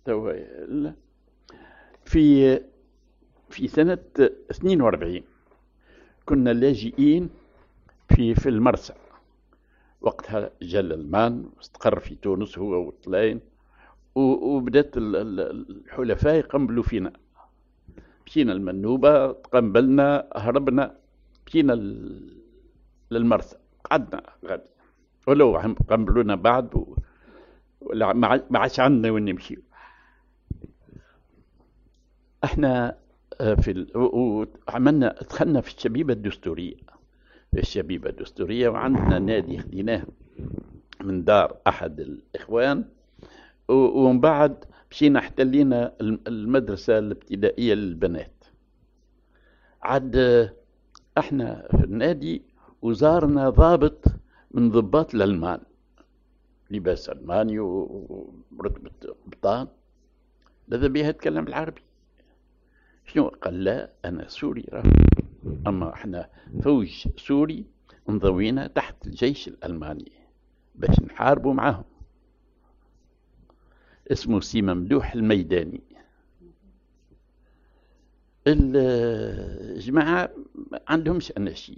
في سنة 42 كنا لاجئين في المرسى. وقتها جا الألمان واستقر في تونس هو والطلاين، وبدأت الحلفاء يقنبلوا فينا. مشينا المنوبة، تقنبلنا، هربنا، مشينا للمرسى، قعدنا غادي ولو قنبلونا بعد ما عادش عندنا وين نمشي. احنا وعملنا دخلنا في الشبيبة الدستورية، وعندنا نادي خديناه من دار أحد الإخوان، ومن بعد مشينا احتلينا المدرسة الابتدائية للبنات. عاد احنا في النادي وزارنا ضابط من ضباط الألمان، لباس ألماني ورتبة قبطان، لذا بيها يتكلم بالعربي. شنو قال؟ لا أنا سوري، أما احنا فوج سوري انضوينا تحت الجيش الألماني باش نحاربوا معاهم. اسمه سي ممدوح الميداني. الجماعة ما عندهمش أناشيد،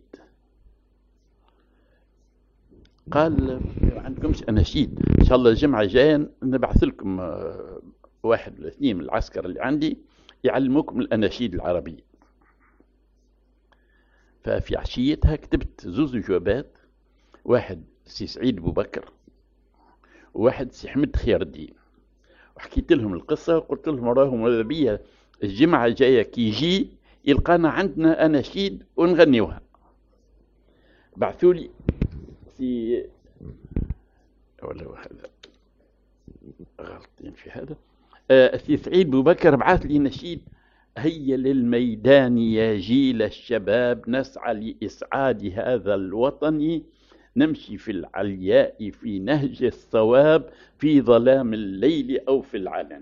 قال ما عندكمش أناشيد، إن شاء الله الجمعة جاية نبعث لكم واحد ولا اثنين من العسكر اللي عندي يعلموكم الأناشيد العربية. ففي عشيتها كتبت زوز جوابات، واحد سي سعيد أبو بكر وواحد سي حمد خير الدين، وحكيت لهم القصة وقلت لهم راهم ماذا بيا الجمعة جاية كي يجي يلقانا عندنا أناشيد ونغنيوها. بعثوا لي سي ولا هذا غلطين في هذا، سي سعيد أبو بكر بعث لي نشيد: هيا للميدان يا جيل الشباب، نسعى لإسعاد هذا الوطن، نمشي في العلياء في نهج الصواب، في ظلام الليل أو في العلن.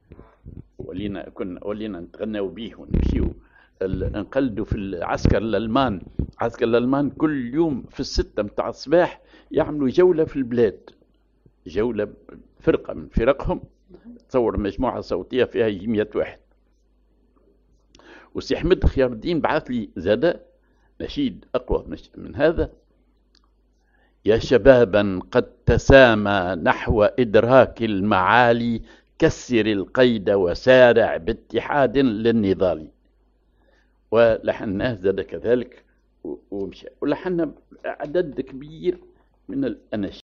ولينا نتغنوا به ونمشيو نقلدوا في العسكر الألمان. عسكر الألمان كل يوم في 6 متاع الصباح يعملوا جولة في البلاد، جولة فرقة من فرقهم، تصور مجموعة صوتية فيها 100 واحد. وسي حمد خيار الدين بعث لي زاد نشيد أقوى من هذا: يا شبابا قد تسامى نحو إدراك المعالي، كسر القيد وسارع باتحاد للنضال. ولحناه زاد كذلك ومشى، ولحنا عدد كبير من الأناشيد.